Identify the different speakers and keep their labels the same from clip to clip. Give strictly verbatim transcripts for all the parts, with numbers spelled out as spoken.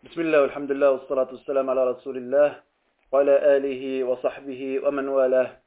Speaker 1: Bismillah, alhamdulillah, wa salatu wassalam ala Rasulillah, wa ala alihi wa sahbihi wa man walah.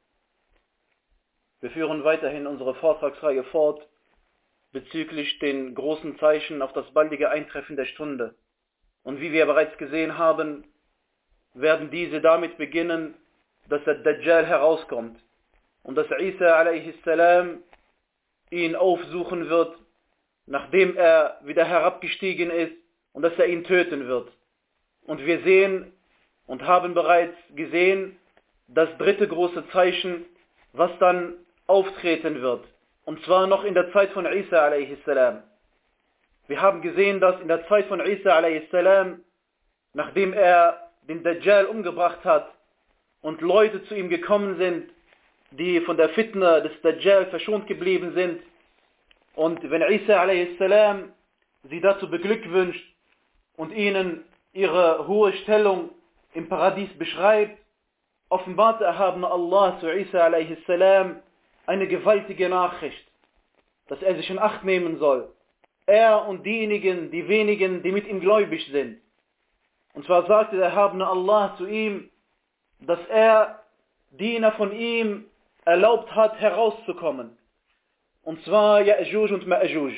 Speaker 1: Wir führen weiterhin unsere Vortragsreihe fort bezüglich den großen Zeichen auf das baldige Eintreffen der Stunde. Und wie wir bereits gesehen haben, werden diese damit beginnen, dass der Dajjal herauskommt und dass Isa alaihi salam ihn aufsuchen wird, nachdem er wieder herabgestiegen ist, und dass er ihn töten wird. Und wir sehen und haben bereits gesehen, das dritte große Zeichen, was dann auftreten wird. Und zwar noch in der Zeit von Isa alaihi salam. Wir haben gesehen, dass in der Zeit von Isa alaihi salam, nachdem er den Dajjal umgebracht hat und Leute zu ihm gekommen sind, die von der Fitna des Dajjal verschont geblieben sind, und wenn Isa alaihi salam sie dazu beglückwünscht und ihnen ihre hohe Stellung im Paradies beschreibt, offenbart der erhabene Allah zu Isa alaihi salam eine gewaltige Nachricht, dass er sich in Acht nehmen soll. Er und diejenigen, die wenigen, die mit ihm gläubig sind. Und zwar sagte der erhabene Allah zu ihm, dass er Diener von ihm erlaubt hat, herauszukommen. Und zwar Ya'juj und Ma'juj.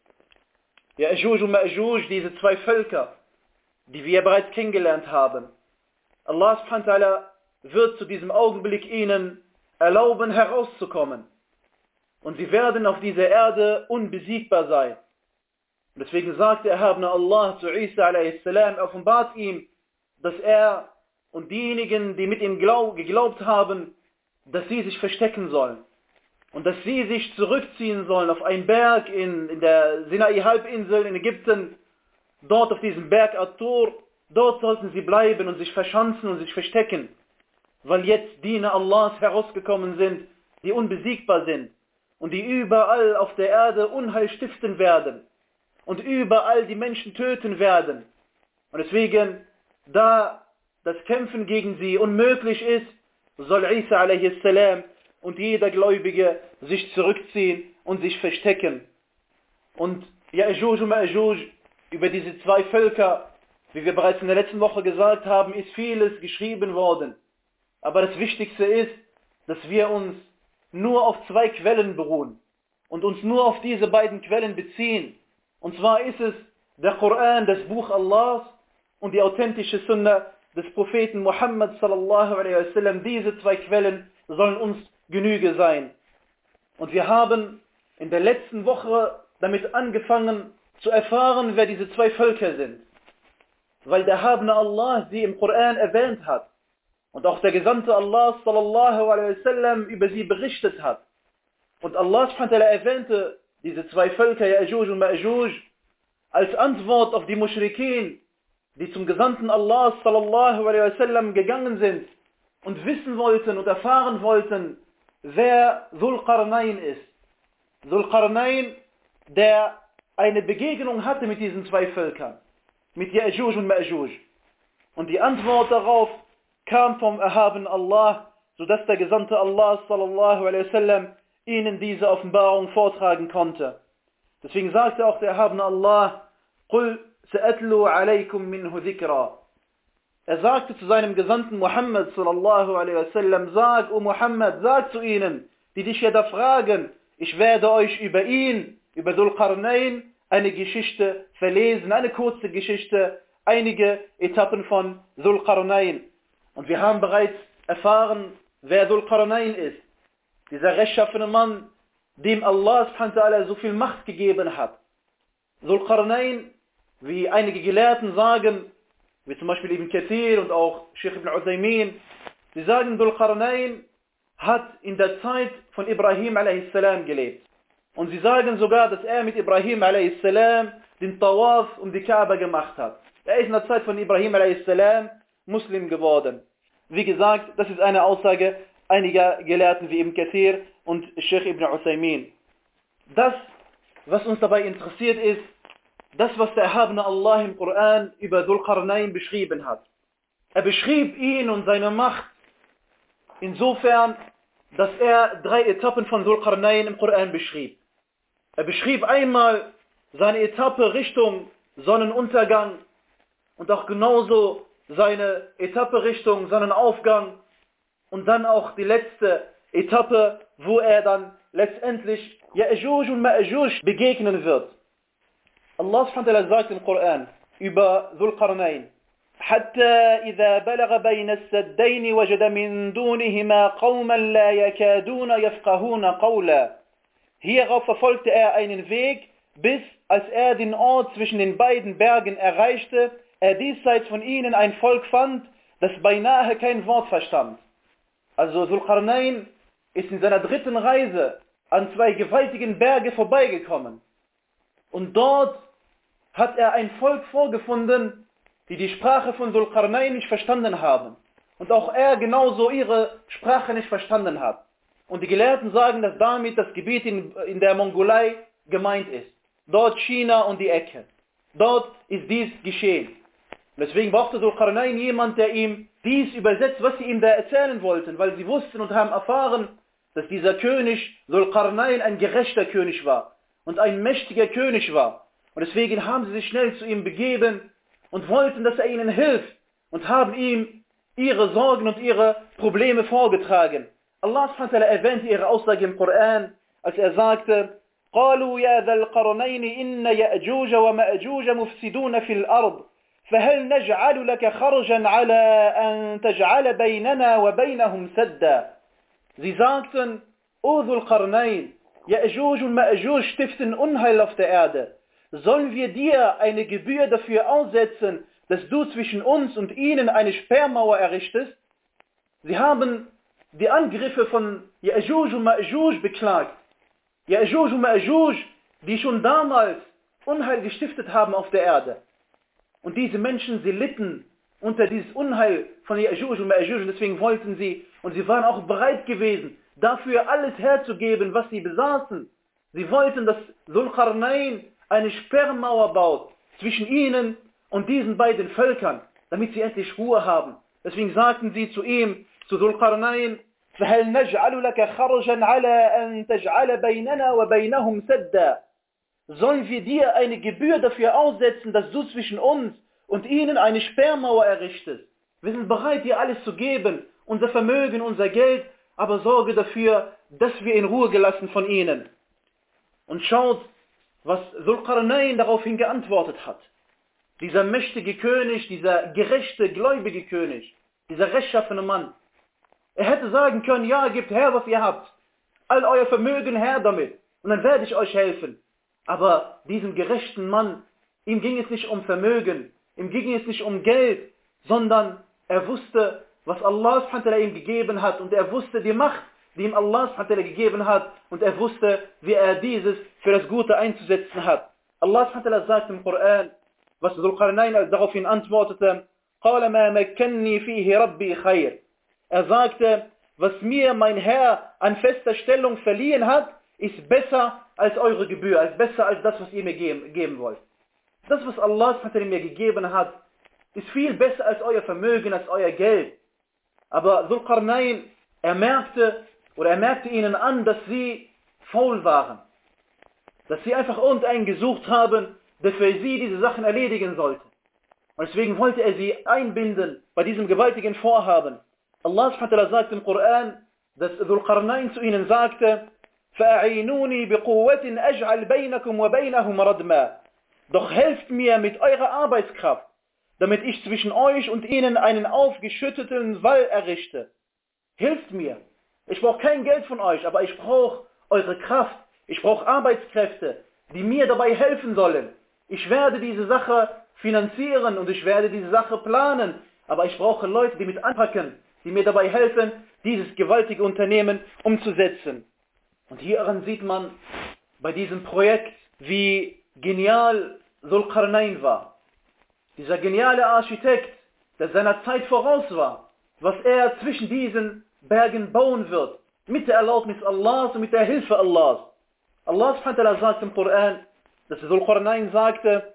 Speaker 1: Ya'juj und Ma'juj, diese zwei Völker, die wir bereits kennengelernt haben. Allah subhanahu wa ta'ala wird zu diesem Augenblick ihnen erlauben, herauszukommen. Und sie werden auf dieser Erde unbesiegbar sein. Und deswegen sagt der erhabene Allah zu Isa alaihi salam, offenbart ihm, dass er und diejenigen, die mit ihm glaub, geglaubt haben, dass sie sich verstecken sollen. Und dass sie sich zurückziehen sollen auf einen Berg in, in der Sinai-Halbinsel in Ägypten, dort auf diesem Berg At-Tur, dort sollten sie bleiben und sich verschanzen und sich verstecken, weil jetzt Diener Allahs herausgekommen sind, die unbesiegbar sind und die überall auf der Erde Unheil stiften werden und überall die Menschen töten werden. Und deswegen, da das Kämpfen gegen sie unmöglich ist, soll Isa alaihi salam und jeder Gläubige sich zurückziehen und sich verstecken. Und Ya'juj und Ma'juj, über diese zwei Völker, wie wir bereits in der letzten Woche gesagt haben, ist vieles geschrieben worden. Aber das Wichtigste ist, dass wir uns nur auf zwei Quellen beruhen und uns nur auf diese beiden Quellen beziehen. Und zwar ist es der Koran, das Buch Allahs, und die authentische Sunna des Propheten Muhammad sallallahu alaihi wasallam. Diese zwei Quellen sollen uns Genüge sein. Und wir haben in der letzten Woche damit angefangen zu erfahren, wer diese zwei Völker sind. Weil der erhabene Allah sie im Koran erwähnt hat. Und auch der Gesandte Allah sallallahu alaihi wasallam über sie berichtet hat. Und Allah subhanahu wa ta'ala erwähnte diese zwei Völker, Ya'juj und Ma'juj, als Antwort auf die Muschrikin, die zum Gesandten Allah sallallahu alaihi wasallam gegangen sind und wissen wollten und erfahren wollten, wer Dhul Qarnayn ist. Dhul Qarnayn, der eine Begegnung hatte mit diesen zwei Völkern, mit Ya'juj und Ma'juj. Und die Antwort darauf kam vom erhabenen Allah, sodass der Gesandte Allah sallallahu alaihi wasallam ihnen diese Offenbarung vortragen konnte. Deswegen sagte auch der erhabene Allah, قُلْ سَأَتْلُوا عَلَيْكُمْ مِنْهُ ذِكْرًا. Er sagte zu seinem Gesandten Muhammad sallallahu alaihi wasallam, sag, O Muhammad, sag zu ihnen, die dich ja da fragen, ich werde euch über ihn, über Dhul Qarnayn, eine Geschichte verlesen, eine kurze Geschichte, einige Etappen von Dhul Qarnayn. Und wir haben bereits erfahren, wer Dhul Qarnayn ist. Dieser rechtschaffene Mann, dem Allah subhanahu wa ta'ala so viel Macht gegeben hat. Dhul Qarnayn, wie einige Gelehrten sagen, wie zum Beispiel Ibn Kathir und auch Sheikh Ibn Uthaymin, sie sagen, Dhul Qarnayn hat in der Zeit von Ibrahim alaihi salam gelebt. Und sie sagen sogar, dass er mit Ibrahim alaihi salam den Tawaf um die Kaaba gemacht hat. Er ist in der Zeit von Ibrahim alaihi salam Muslim geworden. Wie gesagt, das ist eine Aussage einiger Gelehrten wie Ibn Kathir und Sheikh Ibn Uthaymin. Das, was uns dabei interessiert, ist, das, was der erhabene Allah im Koran über Dhul Qarnayn beschrieben hat. Er beschrieb ihn und seine Macht insofern, dass er drei Etappen von Dhul Qarnayn im Koran beschrieb. Er beschrieb einmal seine Etappe Richtung Sonnenuntergang, und auch genauso seine Etappe Richtung Sonnenaufgang und dann auch die letzte Etappe, wo er dann letztendlich Ya'juj und Ma'juj begegnen wird. Allah subhanahu wa ta'ala sagt im Koran über Dhul Qarnayn: حتى إذا بلغ بين السدين وجد من دونهما قوما لا يكادون يفقهون قولا. Hierauf verfolgte er einen Weg, bis als er den Ort zwischen den beiden Bergen erreichte, er diesseits von ihnen ein Volk fand, das beinahe kein Wort verstand. Also Dhul Qarnayn ist in seiner dritten Reise an zwei gewaltigen Berge vorbeigekommen. Und dort hat er ein Volk vorgefunden, die die Sprache von Dhul Qarnayn nicht verstanden haben. Und auch er genauso ihre Sprache nicht verstanden hat. Und die Gelehrten sagen, dass damit das Gebiet in, in der Mongolei gemeint ist. Dort China und die Ecke. Dort ist dies geschehen. Und deswegen brauchte Dhul Qarnayn jemand, der ihm dies übersetzt, was sie ihm da erzählen wollten. Weil sie wussten und haben erfahren, dass dieser König Dhul Qarnayn ein gerechter König war. Und ein mächtiger König war. Und deswegen haben sie sich schnell zu ihm begeben und wollten, dass er ihnen hilft. Und haben ihm ihre Sorgen und ihre Probleme vorgetragen. Allah subhanahu wa ta'ala erwähnte ihre Aussage im Koran, als er sagte: قالوا يا ذا القرنين إن يأجوج ومأجوج مفسدون في الأرض فهل نجعل لك خرجا على أن تجعل بيننا وبينهم سدا. Sie sagten: O Dhul Qarnayn, Ya'juj und Ma'juj stiften Unheil auf der Erde. Sollen wir dir eine Gebühr dafür aussetzen, dass du zwischen uns und ihnen eine Sperrmauer errichtest? Sie haben die Angriffe von Ya'juj und Ma'juj beklagt. Ya'juj und Ma'juj, die schon damals Unheil gestiftet haben auf der Erde. Und diese Menschen, sie litten unter dieses Unheil von Ya'juj und Ma'juj, und deswegen wollten sie, und sie waren auch bereit gewesen, dafür alles herzugeben, was sie besaßen. Sie wollten, dass Dhul Qarnayn eine Sperrmauer baut zwischen ihnen und diesen beiden Völkern, damit sie endlich Ruhe haben. Deswegen sagten sie zu ihm, zu Dhul Qarnayn: فهل نجعل لك خرجا على أن تجعل بيننا وبينهم سدا. Sollen wir dir eine Gebühr dafür aussetzen, dass du zwischen uns und ihnen eine Sperrmauer errichtest? Wir sind bereit, dir alles zu geben, unser Vermögen, unser Geld, aber sorge dafür, dass wir in Ruhe gelassen von ihnen. Und schaut, was Dhul Qarnayn daraufhin geantwortet hat. Dieser mächtige König, dieser gerechte, gläubige König, dieser rechtschaffene Mann. Er hätte sagen können: ja, gebt her, was ihr habt. All euer Vermögen her damit. Und dann werde ich euch helfen. Aber diesem gerechten Mann, ihm ging es nicht um Vermögen, ihm ging es nicht um Geld, sondern er wusste, was Allah subhanahu wa ta'ala ihm gegeben hat. Und er wusste die Macht, die ihm Allah subhanahu wa ta'ala gegeben hat. Und er wusste, wie er dieses für das Gute einzusetzen hat. Allah subhanahu wa ta'ala sagt im Koran, was Dhul Qarnayn daraufhin antwortete: قَالَ مَا مَكَّنِّي فِيهِ رَبِّي خَيْرٌ. Er sagte: was mir mein Herr an fester Stellung verliehen hat, ist besser als eure Gebühr, als besser als das, was ihr mir geben, geben wollt. Das, was Allah mir gegeben hat, ist viel besser als euer Vermögen, als euer Geld. Aber Dhul Qarnayn, er merkte, oder er merkte ihnen an, dass sie faul waren. Dass sie einfach irgendeinen gesucht haben, der für sie diese Sachen erledigen sollte. Und deswegen wollte er sie einbinden bei diesem gewaltigen Vorhaben. Allah subhanahu wa ta'ala sagt im Koran, dass Dhul Qarnayn zu ihnen sagte: فَأَعِينُونِي بِقُوَّةٍ أَجْعَلْ بَيْنَكُمْ وَبَيْنَهُمْ رَدْمًا. Doch helft mir mit eurer Arbeitskraft, damit ich zwischen euch und ihnen einen aufgeschütteten Wall errichte. Hilft mir. Ich brauche kein Geld von euch, aber ich brauche eure Kraft. Ich brauche Arbeitskräfte, die mir dabei helfen sollen. Ich werde diese Sache finanzieren und ich werde diese Sache planen, aber ich brauche Leute, die mit anpacken, die mir dabei helfen, dieses gewaltige Unternehmen umzusetzen. Und hieran sieht man bei diesem Projekt, wie genial Dhul Qarnayn war. Dieser geniale Architekt, der seiner Zeit voraus war, was er zwischen diesen Bergen bauen wird, mit der Erlaubnis Allahs und mit der Hilfe Allahs. Allah subhanahu wa ta'ala sagt im Koran, dass Dhul Qarnayn sagte: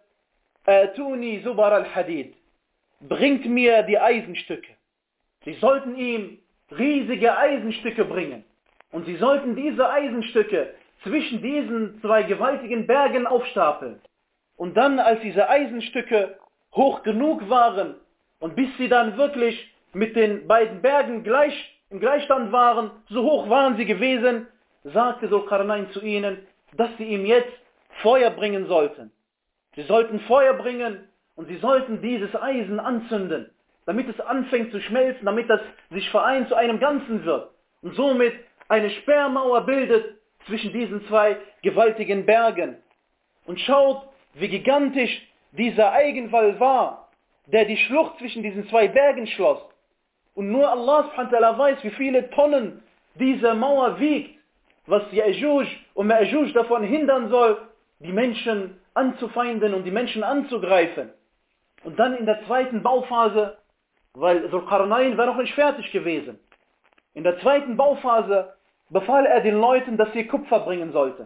Speaker 1: Atuni Zubar al-Hadid. Bringt mir die Eisenstücke. Sie sollten ihm riesige Eisenstücke bringen. Und sie sollten diese Eisenstücke zwischen diesen zwei gewaltigen Bergen aufstapeln. Und dann, als diese Eisenstücke hoch genug waren und bis sie dann wirklich mit den beiden Bergen gleich, im Gleichstand waren, so hoch waren sie gewesen, sagte Dhul-Qarnayn zu ihnen, dass sie ihm jetzt Feuer bringen sollten. Sie sollten Feuer bringen und sie sollten dieses Eisen anzünden, damit es anfängt zu schmelzen, damit das sich vereint zu einem Ganzen wird und somit eine Sperrmauer bildet zwischen diesen zwei gewaltigen Bergen. Und schaut, wie gigantisch dieser Eigenwall war, der die Schlucht zwischen diesen zwei Bergen schloss. Und nur Allah subhanahu wa ta'ala weiß, wie viele Tonnen diese Mauer wiegt, was Ya'juj und Ma'juj davon hindern soll, die Menschen anzufeinden und die Menschen anzugreifen. Und dann in der zweiten Bauphase, weil Dhul-Qarnayn war noch nicht fertig gewesen, in der zweiten Bauphase befahl er den Leuten, dass sie Kupfer bringen sollten.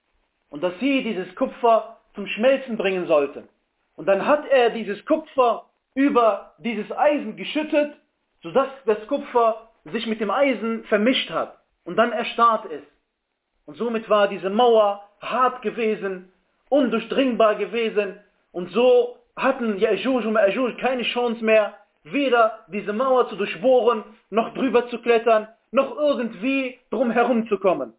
Speaker 1: Und dass sie dieses Kupfer zum Schmelzen bringen sollten. Und dann hat er dieses Kupfer über dieses Eisen geschüttet, sodass das Kupfer sich mit dem Eisen vermischt hat. Und dann erstarrt es. Und somit war diese Mauer hart gewesen, undurchdringbar gewesen. Und so hatten Ya'juj und Ma'juj keine Chance mehr, weder diese Mauer zu durchbohren, noch drüber zu klettern, noch irgendwie drum herum zu kommen.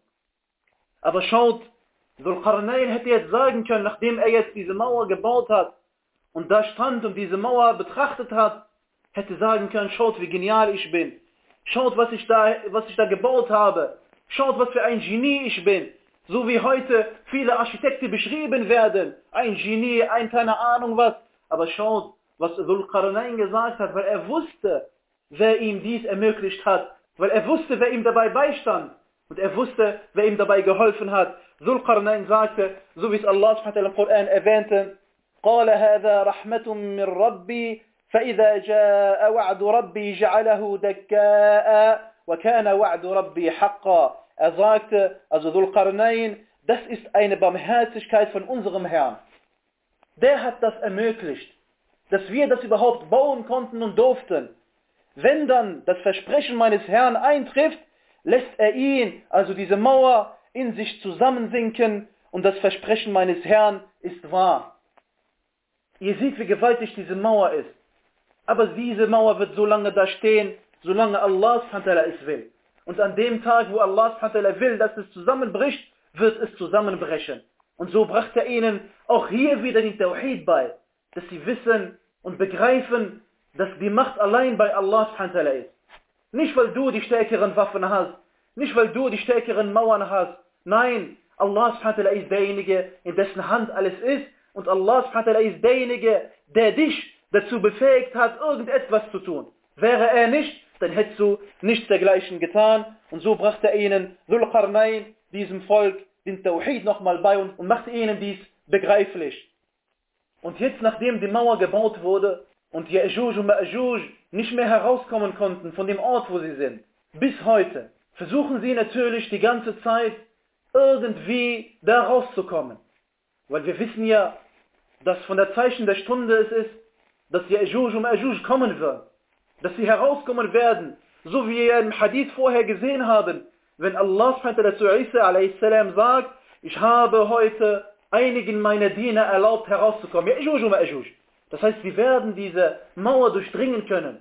Speaker 1: Aber schaut, Dhul-Qarnayn hätte jetzt sagen können, nachdem er jetzt diese Mauer gebaut hat und da stand und diese Mauer betrachtet hat, hätte sagen können, schaut, wie genial ich bin. Schaut, was ich da, was ich da gebaut habe. Schaut, was für ein Genie ich bin. So wie heute viele Architekten beschrieben werden. Ein Genie, ein keine Ahnung was. Aber schaut, was Dhul-Qarnayn gesagt hat, weil er wusste, wer ihm dies ermöglicht hat. Weil er wusste, wer ihm dabei beistand. Und er wusste, wer ihm dabei geholfen hat. Dhul-Qarnayn sagte, so wie es Allah subhanahu wa ta'ala im Koran erwähnte, قال هذا رحمة من ربي فإذا جاء وعد ربي جعله دكاء وكان وعد ربي حقا. Er sagte, also Dhul-Qarnayn, das ist eine Barmherzigkeit von unserem Herrn. Der hat das ermöglicht, dass wir das überhaupt bauen konnten und durften. Wenn dann das Versprechen meines Herrn eintrifft, lässt er ihn, also diese Mauer, in sich zusammensinken und das Versprechen meines Herrn ist wahr. Ihr seht, wie gewaltig diese Mauer ist. Aber diese Mauer wird so lange da stehen, solange Allah subhanahu wa ta'ala es will. Und an dem Tag, wo Allah subhanahu wa ta'ala will, dass es zusammenbricht, wird es zusammenbrechen. Und so brachte er ihnen auch hier wieder den Tawhid bei, dass sie wissen und begreifen, dass die Macht allein bei Allah subhanahu wa ta'ala ist. Nicht, weil du die stärkeren Waffen hast, nicht, weil du die stärkeren Mauern hast. Nein, Allah subhanahu wa ta'ala ist derjenige, in dessen Hand alles ist. Und Allah subhanahu wa ta'ala ist derjenige, der dich dazu befähigt hat, irgendetwas zu tun. Wäre er nicht, dann hättest du nichts dergleichen getan. Und so brachte er ihnen, Dhul-Qarnayn, diesem Volk, den Tawhid nochmal bei und, und machte ihnen dies begreiflich. Und jetzt, nachdem die Mauer gebaut wurde und Ya'juj und Ma'juj nicht mehr herauskommen konnten von dem Ort, wo sie sind, bis heute, versuchen sie natürlich die ganze Zeit, irgendwie da rauszukommen. Weil wir wissen ja, dass von der Zeichen der Stunde es ist, dass Ya'juj und Ma'juj kommen wird. Dass sie herauskommen werden. So wie wir im Hadith vorher gesehen haben. Wenn Allah subhanahu wa ta'ala zu Isa alayhi salam sagt, ich habe heute einigen meiner Diener erlaubt herauszukommen. Ya'juj und Ma'juj. Das heißt, sie werden diese Mauer durchdringen können.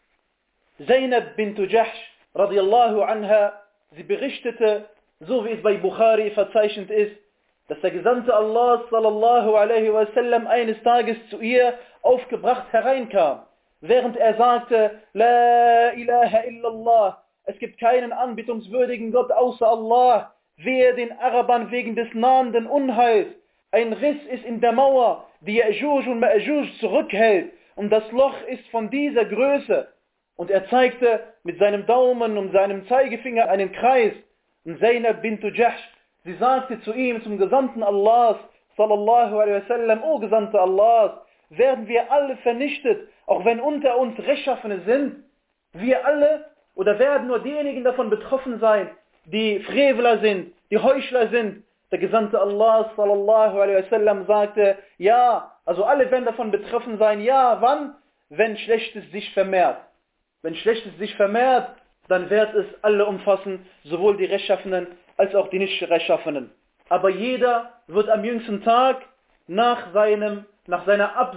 Speaker 1: Zainab bint Jahsh radiallahu anha, sie berichtete, so wie es bei Bukhari verzeichnet ist, dass der Gesandte Allah sallallahu alaihi wasallam eines Tages zu ihr aufgebracht hereinkam, während er sagte, La ilaha illallah, es gibt keinen anbetungswürdigen Gott außer Allah, wehe den Arabern wegen des nahenden Unheils. Ein Riss ist in der Mauer, die Ya'juj und Ma'juj zurückhält, und das Loch ist von dieser Größe. Und er zeigte mit seinem Daumen und seinem Zeigefinger einen Kreis. Und Zainab bint Jahsh, sie sagte zu ihm, zum Gesandten Allahs, sallallahu alaihi wasallam, O Gesandte Allahs, werden wir alle vernichtet, auch wenn unter uns Rechtschaffene sind? Wir alle? Oder werden nur diejenigen davon betroffen sein, die Freveler sind, die Heuchler sind? Der Gesandte Allah, sallallahu alaihi wasallam, sagte, ja, also alle werden davon betroffen sein. Ja, wann? Wenn Schlechtes sich vermehrt. Wenn Schlechtes sich vermehrt, dann wird es alle umfassen, sowohl die Rechtschaffenen als auch die Nicht-Rechtschaffenen. Aber jeder wird am jüngsten Tag nach, seinem, nach seiner Absicht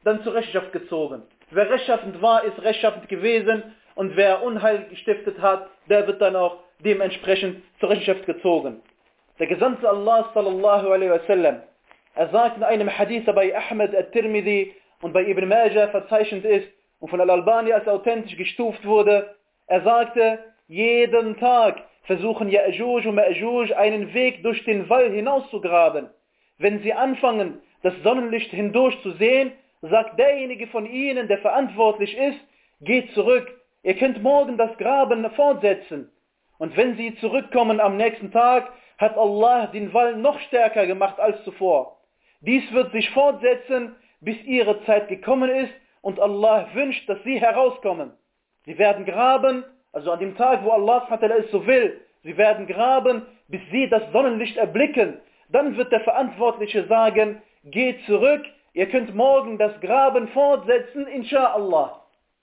Speaker 1: dann zur Rechenschaft gezogen. Wer rechtschaffend war, ist rechtschaffend gewesen und wer Unheil gestiftet hat, der wird dann auch dementsprechend zur Rechenschaft gezogen. Der Gesandte Allah sallallahu alaihi wasallam, er sagt in einem Hadith, der bei Ahmed al-Tirmidhi und bei Ibn Majah verzeichnet ist und von Al-Albani als authentisch gestuft wurde, er sagte, jeden Tag versuchen Ya'juj und Ma'juj einen Weg durch den Wall hinauszugraben. Wenn sie anfangen, das Sonnenlicht hindurch zu sehen, sagt derjenige von ihnen, der verantwortlich ist, geht zurück, ihr könnt morgen das Graben fortsetzen. Und wenn sie zurückkommen am nächsten Tag, hat Allah den Wall noch stärker gemacht als zuvor. Dies wird sich fortsetzen, bis ihre Zeit gekommen ist und Allah wünscht, dass sie herauskommen. Sie werden graben, also an dem Tag, wo Allah es so will, sie werden graben, bis sie das Sonnenlicht erblicken. Dann wird der Verantwortliche sagen, geht zurück, ihr könnt morgen das Graben fortsetzen, inshallah.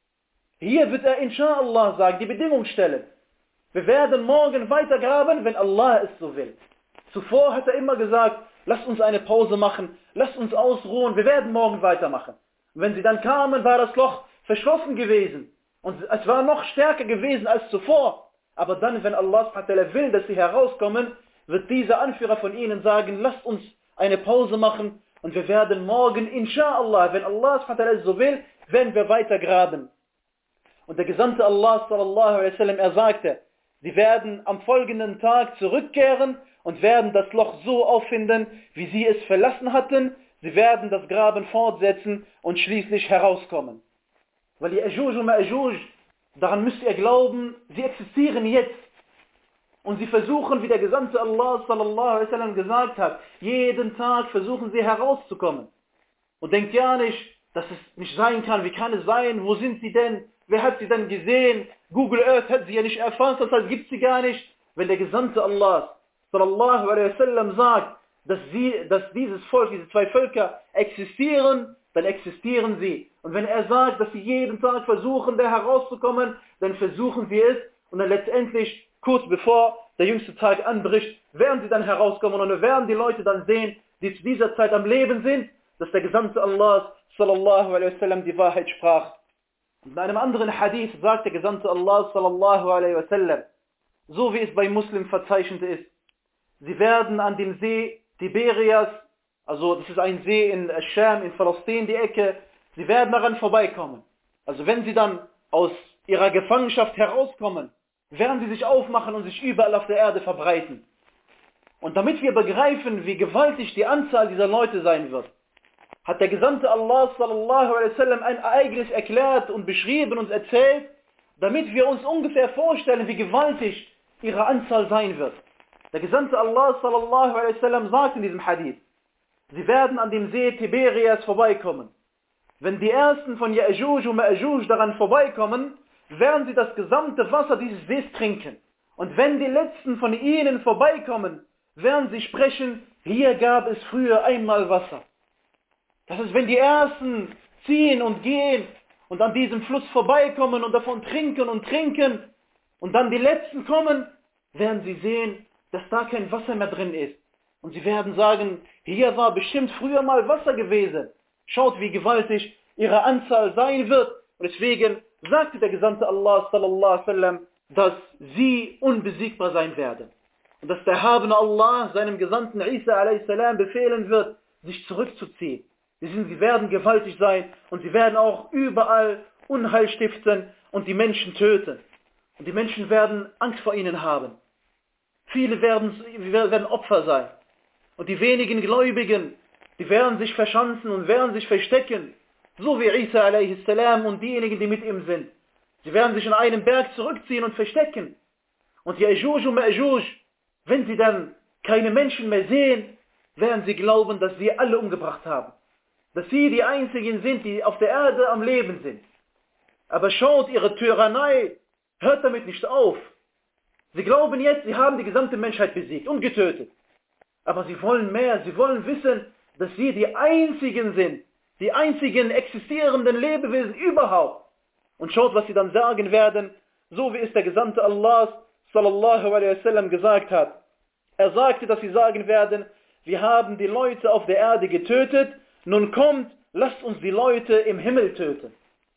Speaker 1: Hier wird er inshallah sagen, die Bedingung stellen. Wir werden morgen weiter graben, wenn Allah es so will. Zuvor hat er immer gesagt, lasst uns eine Pause machen, lasst uns ausruhen, wir werden morgen weitermachen. Und wenn sie dann kamen, war das Loch verschlossen gewesen. Und es war noch stärker gewesen als zuvor. Aber dann, wenn Allah will, dass sie herauskommen, wird dieser Anführer von ihnen sagen, lasst uns eine Pause machen und wir werden morgen, inshallah, wenn Allah es so will, werden wir weiter graben. Und der Gesandte Allah sallallahu alaihi wasallam, er sagte, sie werden am folgenden Tag zurückkehren und werden das Loch so auffinden, wie sie es verlassen hatten. Sie werden das Graben fortsetzen und schließlich herauskommen. Weil die Ya'juj und Ma'juj, daran müsst ihr glauben, sie existieren jetzt. Und sie versuchen, wie der Gesandte Allah sallallahu alaihi wasallam gesagt hat, jeden Tag versuchen sie herauszukommen. Und denkt ja nicht, dass es nicht sein kann. Wie kann es sein? Wo sind sie denn? Wer hat sie denn gesehen? Google Earth hat sie ja nicht erfasst, das heißt, gibt sie gar nicht. Wenn der Gesandte Allah sallallahu alaihi wasallam sagt, dass, sie, dass dieses Volk, diese zwei Völker existieren, dann existieren sie. Und wenn er sagt, dass sie jeden Tag versuchen, da herauszukommen, dann versuchen sie es. Und dann letztendlich, kurz bevor der jüngste Tag anbricht, werden sie dann herauskommen und werden die Leute dann sehen, die zu dieser Zeit am Leben sind, dass der Gesandte Allah sallallahu alaihi wasallam die Wahrheit sprach. Und in einem anderen Hadith sagt der Gesandte Allah sallallahu alaihi wasallam, so wie es bei Muslim verzeichnet ist, sie werden an dem See Tiberias, also das ist ein See in Scham, in Palästina, die Ecke, sie werden daran vorbeikommen. Also wenn sie dann aus ihrer Gefangenschaft herauskommen, werden sie sich aufmachen und sich überall auf der Erde verbreiten. Und damit wir begreifen, wie gewaltig die Anzahl dieser Leute sein wird, hat der Gesandte Allah sallallahu alaihi wasallam ein Ereignis erklärt und beschrieben und erzählt, damit wir uns ungefähr vorstellen, wie gewaltig ihre Anzahl sein wird. Der Gesandte Allah sallallahu alaihi wasallam sagt in diesem Hadith, sie werden an dem See Tiberias vorbeikommen. Wenn die ersten von Ya'juj und Ma'juj daran vorbeikommen, werden sie das gesamte Wasser dieses Sees trinken. Und wenn die letzten von ihnen vorbeikommen, werden sie sprechen, hier gab es früher einmal Wasser. Das ist, wenn die ersten ziehen und gehen und an diesem Fluss vorbeikommen und davon trinken und trinken und dann die letzten kommen, werden sie sehen, dass da kein Wasser mehr drin ist. Und sie werden sagen, hier war bestimmt früher mal Wasser gewesen. Schaut, wie gewaltig ihre Anzahl sein wird. Und deswegen sagte der Gesandte Allah sallallahu alaihi wasallam, dass sie unbesiegbar sein werden. Und dass der erhabene Allah seinem Gesandten Isa alaihi salam befehlen wird, sich zurückzuziehen. Sie, sind, sie werden gewaltig sein und sie werden auch überall Unheil stiften und die Menschen töten. Und die Menschen werden Angst vor ihnen haben. Viele werden, werden Opfer sein. Und die wenigen Gläubigen, die werden sich verschanzen und werden sich verstecken. So wie Isa alaihi salam und diejenigen, die mit ihm sind. Sie werden sich in einen Berg zurückziehen und verstecken. Und Ya'juj und Ma'juj, wenn sie dann keine Menschen mehr sehen, werden sie glauben, dass sie alle umgebracht haben. Dass sie die einzigen sind, die auf der Erde am Leben sind. Aber schaut, ihre Tyrannei hört damit nicht auf. Sie glauben jetzt, sie haben die gesamte Menschheit besiegt und getötet. Aber sie wollen mehr, sie wollen wissen, dass sie die einzigen sind, die einzigen existierenden Lebewesen überhaupt. Und schaut, was sie dann sagen werden, so wie es der Gesandte Allah sallallahu alaihi wasallam gesagt hat. Er sagte, dass sie sagen werden, wir haben die Leute auf der Erde getötet, nun kommt lasst uns die Leute im Himmel töten.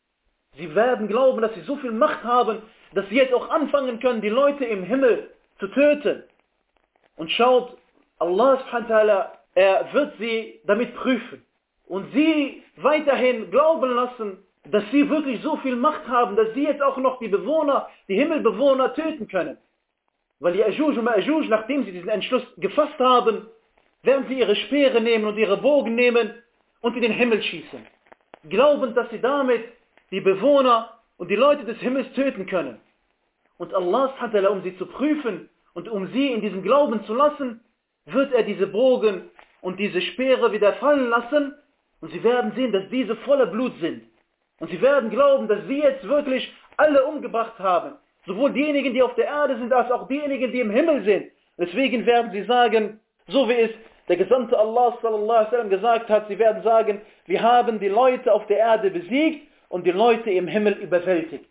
Speaker 1: Sie werden glauben, dass sie so viel Macht haben, dass sie jetzt auch anfangen können, die Leute im Himmel zu töten. Und schaut, Allah subhanahu wa ta'ala, er wird sie damit prüfen. Und sie weiterhin glauben lassen, dass sie wirklich so viel Macht haben, dass sie jetzt auch noch die Bewohner, die Himmelbewohner töten können. Weil die Ajuj und Ma'ajuj, nachdem sie diesen Entschluss gefasst haben, werden sie ihre Speere nehmen und ihre Bogen nehmen und in den Himmel schießen. Glaubend, dass sie damit die Bewohner und die Leute des Himmels töten können. Und Allah subhanahu wa ta'ala, um sie zu prüfen und um sie in diesem Glauben zu lassen, wird er diese Bogen und diese Speere wieder fallen lassen und sie werden sehen, dass diese voller Blut sind. Und sie werden glauben, dass sie jetzt wirklich alle umgebracht haben. Sowohl diejenigen, die auf der Erde sind, als auch diejenigen, die im Himmel sind. Deswegen werden sie sagen, so wie es der Gesandte Allah sallallahu alaihi wasallam gesagt hat, sie werden sagen, wir haben die Leute auf der Erde besiegt und die Leute im Himmel überwältigt.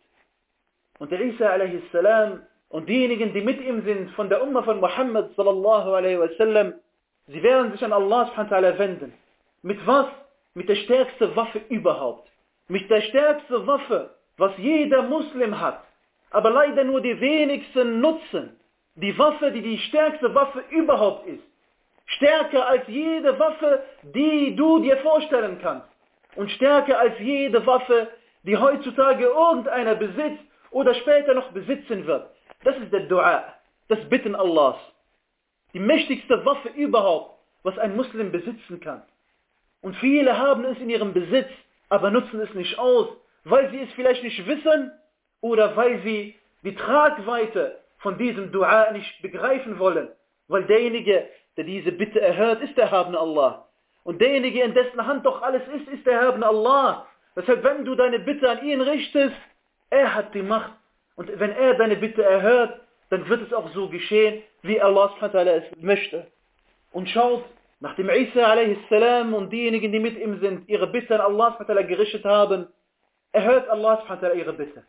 Speaker 1: Und der Isa alaihi salam und diejenigen, die mit ihm sind, von der Umma von Muhammad sallallahu alaihi wasallam, sie werden sich an Allah subhanahu wa ta'ala wenden. Mit was? Mit der stärksten Waffe überhaupt. Mit der stärksten Waffe, was jeder Muslim hat. Aber leider nur die wenigsten nutzen. Die Waffe, die die stärkste Waffe überhaupt ist. Stärker als jede Waffe, die du dir vorstellen kannst. Und stärker als jede Waffe, die heutzutage irgendeiner besitzt oder später noch besitzen wird. Das ist der Dua, das Bitten Allahs. Die mächtigste Waffe überhaupt, was ein Muslim besitzen kann. Und viele haben es in ihrem Besitz, aber nutzen es nicht aus, weil sie es vielleicht nicht wissen oder weil sie die Tragweite von diesem Dua nicht begreifen wollen. Weil derjenige, der diese Bitte erhört, ist der erhabene Allah. Und derjenige, in dessen Hand doch alles ist, ist der erhabene Allah. Deshalb, wenn du deine Bitte an ihn richtest, er hat die Macht. Und wenn er deine Bitte erhört, dann wird es auch so geschehen, wie Allah subhanahu wa ta'ala es möchte. Und schaut, nachdem Isa alaihi salam und diejenigen, die mit ihm sind, ihre Bitte an Allah subhanahu wa ta'ala gerichtet haben, erhört Allah subhanahu wa ta'ala ihre Bitte.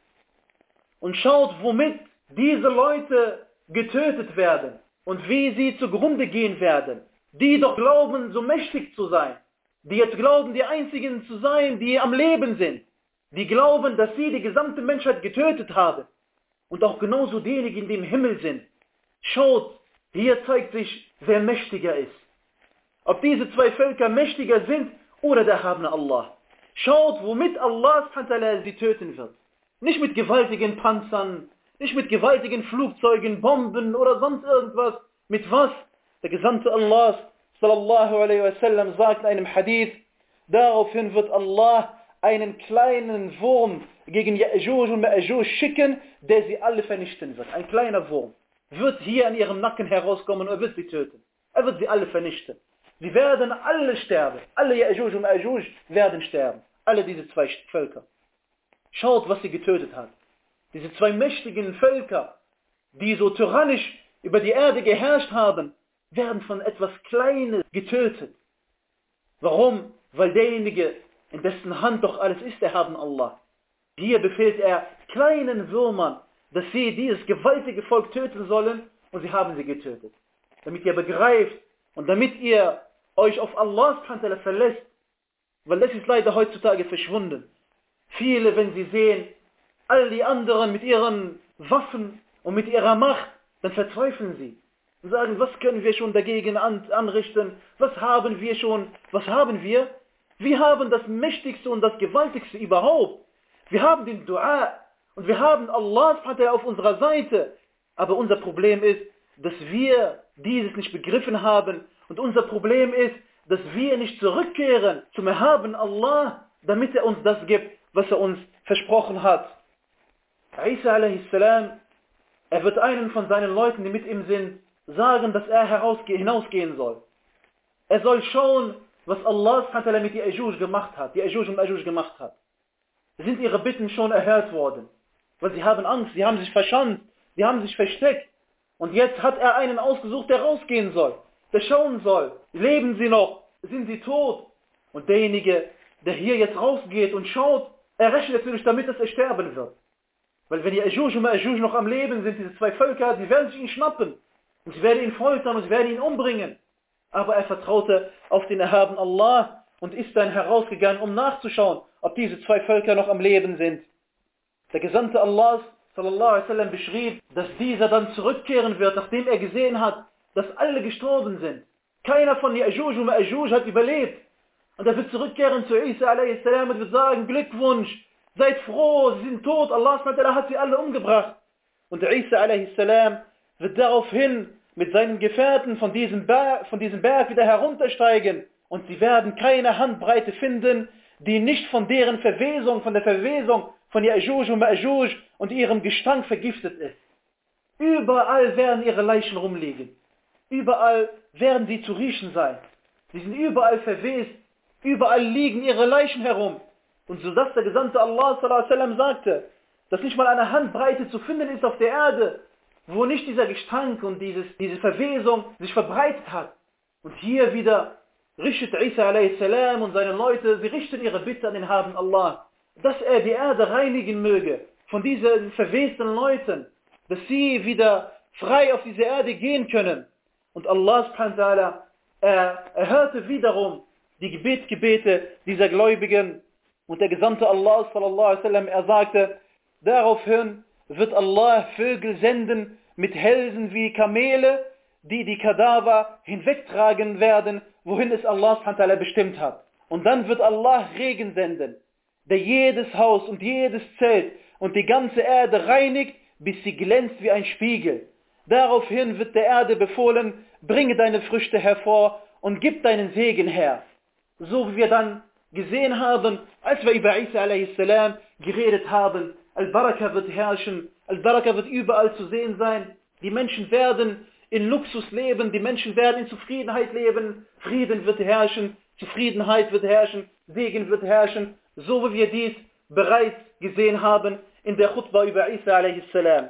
Speaker 1: Und schaut, womit diese Leute getötet werden und wie sie zugrunde gehen werden, die doch glauben, so mächtig zu sein, die jetzt glauben, die einzigen zu sein, die am Leben sind, die glauben, dass sie die gesamte Menschheit getötet haben. Und auch genauso diejenigen, die im Himmel sind. Schaut, hier zeigt sich, wer mächtiger ist. Ob diese zwei Völker mächtiger sind oder der erhabene Allah. Schaut, womit Allah subhanahu wa ta'ala sie töten wird. Nicht mit gewaltigen Panzern, nicht mit gewaltigen Flugzeugen, Bomben oder sonst irgendwas. Mit was? Der Gesandte Allah sallallahu alaihi wasallam sagt in einem Hadith, daraufhin wird Allah einen kleinen Wurm gegen Ya'juj und Ma'juj schicken, der sie alle vernichten wird. Ein kleiner Wurm wird hier an ihrem Nacken herauskommen und er wird sie töten. Er wird sie alle vernichten. Sie werden alle sterben. Alle Ya'juj und Ma'juj werden sterben. Alle diese zwei Völker. Schaut, was sie getötet hat. Diese zwei mächtigen Völker, die so tyrannisch über die Erde geherrscht haben, werden von etwas Kleines getötet. Warum? Weil derjenige, in dessen Hand doch alles ist, der erhabene Allah. Hier befiehlt er kleinen Würmern, dass sie dieses gewaltige Volk töten sollen und sie haben sie getötet. Damit ihr begreift und damit ihr euch auf Allah subhanahu wa ta'ala verlässt, weil das ist leider heutzutage verschwunden. Viele, wenn sie sehen, all die anderen mit ihren Waffen und mit ihrer Macht, dann verzweifeln sie und sagen, was können wir schon dagegen an, anrichten? Was haben wir schon? Was haben wir? Wir haben das Mächtigste und das Gewaltigste überhaupt. Wir haben den Dua und wir haben Allah auf unserer Seite. Aber unser Problem ist, dass wir dieses nicht begriffen haben. Und unser Problem ist, dass wir nicht zurückkehren zum erhabenen Allah, damit er uns das gibt, was er uns versprochen hat. Isa alaihi salam, er wird einen von seinen Leuten, die mit ihm sind, sagen, dass er hinausgehen soll. Er soll schauen, was Allah mit Ya'juj gemacht hat, Ya'juj und Ma'juj gemacht hat. Sind ihre Bitten schon erhört worden? Weil sie haben Angst, sie haben sich verschanzt, sie haben sich versteckt. Und jetzt hat er einen ausgesucht, der rausgehen soll, der schauen soll, leben sie noch, sind sie tot? Und derjenige, der hier jetzt rausgeht und schaut, er rechnet natürlich damit, dass er sterben wird. Weil wenn die Ya'juj und Ma'juj noch am Leben sind, diese zwei Völker, sie werden sich ihn schnappen. Und sie werden ihn foltern und sie werden ihn umbringen. Aber er vertraute auf den erhabenen Allah und ist dann herausgegangen, um nachzuschauen, ob diese zwei Völker noch am Leben sind. Der Gesandte Allahs, sallallahu alaihi wasallam, beschrieb, dass dieser dann zurückkehren wird, nachdem er gesehen hat, dass alle gestorben sind. Keiner von Ya'juj und Ma'juj hat überlebt. Und er wird zurückkehren zu Isa alaihi salam und wird sagen, Glückwunsch, seid froh, sie sind tot, Allah hat sie alle umgebracht. Und Isa alaihi salam wird daraufhin mit seinen Gefährten von diesem, Berg, von diesem Berg wieder heruntersteigen und sie werden keine Handbreite finden, die nicht von deren Verwesung, von der Verwesung von Ya'juj und Ma'juj und ihrem Gestank vergiftet ist. Überall werden ihre Leichen rumliegen. Überall werden sie zu riechen sein. Sie sind überall verwest. Überall liegen ihre Leichen herum. Und so dass der Gesandte Allah sallallahu alaihi wasallam sagte, dass nicht mal eine Handbreite zu finden ist auf der Erde, wo nicht dieser Gestank und dieses, diese Verwesung sich verbreitet hat. Und hier wieder richtet Isa alaihi salam und seine Leute, sie richten ihre Bitte an den Haben Allah, dass er die Erde reinigen möge von diesen verwesten Leuten, dass sie wieder frei auf diese Erde gehen können. Und Allah subhanahu wa ta'ala, er erhörte wiederum die Gebetsgebete dieser Gläubigen. Und der Gesandte Allah sallallahu alaihi wasallam, er sagte, daraufhin wird Allah Vögel senden mit Hälsen wie Kamele, die die Kadaver hinwegtragen werden, wohin es Allah subhanahu wa ta'ala bestimmt hat. Und dann wird Allah Regen senden, der jedes Haus und jedes Zelt und die ganze Erde reinigt, bis sie glänzt wie ein Spiegel. Daraufhin wird der Erde befohlen, bringe deine Früchte hervor und gib deinen Segen her. So wie wir dann gesehen haben, als wir über Isa alaihi salam geredet haben, Al-Baraka wird herrschen, Al-Baraka wird überall zu sehen sein. Die Menschen werden in Luxus leben, die Menschen werden in Zufriedenheit leben, Frieden wird herrschen, Zufriedenheit wird herrschen, Segen wird herrschen, so wie wir dies bereits gesehen haben in der Khutbah über Isa alaihi salam.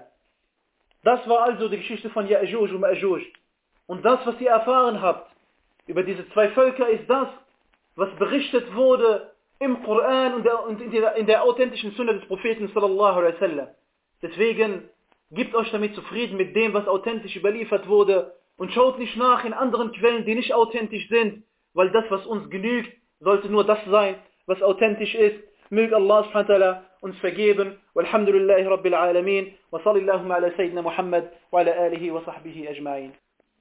Speaker 1: Das war also die Geschichte von Ya'juj und Ma'juj. Und das, was ihr erfahren habt über diese zwei Völker, ist das, was berichtet wurde im Koran und, der, und in, der, in der authentischen Sunna des Propheten sallallahu alaihi wasallam. Deswegen gebt euch damit zufrieden mit dem, was authentisch überliefert wurde und schaut nicht nach in anderen Quellen, die nicht authentisch sind, weil das, was uns genügt, sollte nur das sein, was authentisch ist. Möge Allah subhanahu wa ta'ala uns vergeben. Walhamdulillahi Rabbil Alamin. Wa sallallahu ala Sayyidina Muhammad wa ala alihi wa sahbihi ajma'in.